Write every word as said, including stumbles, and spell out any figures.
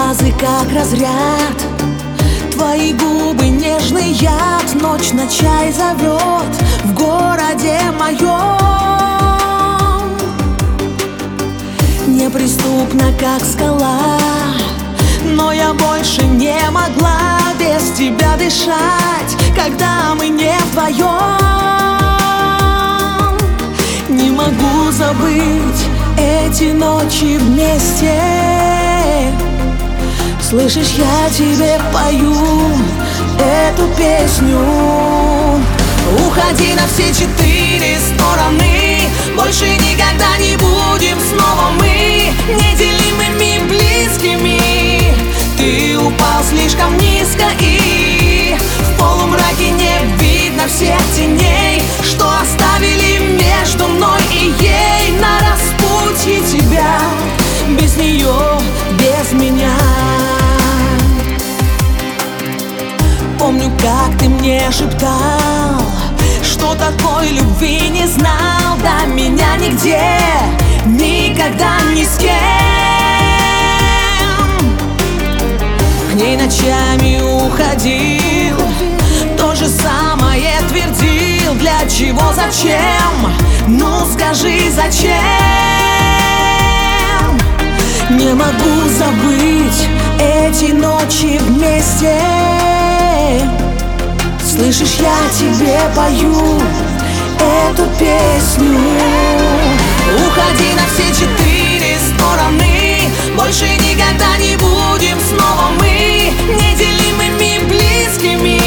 фразы как разряд, твои губы нежный яд. Ночь на чай зовет в городе моем. Неприступна, как скала, но я больше не могла без тебя дышать, когда мы не вдвоем. Не могу забыть эти ночи вместе. Слышишь, я тебе пою эту песню. Уходи на все четыре стороны, больше никогда не будем снова мы неделимыми близкими. Ты упал слишком низко, и в полумраке не видно всех теней, что оставили между мной и ей. На распутье тебя, без нее, без меня. Помню, как ты мне шептал, что такой любви не знал до меня нигде, никогда ни с кем. К ней ночами уходил, то же самое твердил. Для чего, зачем? Ну скажи, зачем? Не могу забыть эти ночи вместе. Слышишь, я тебе пою эту песню. Уходи на все четыре стороны, больше никогда не будем снова мы неделимыми близкими.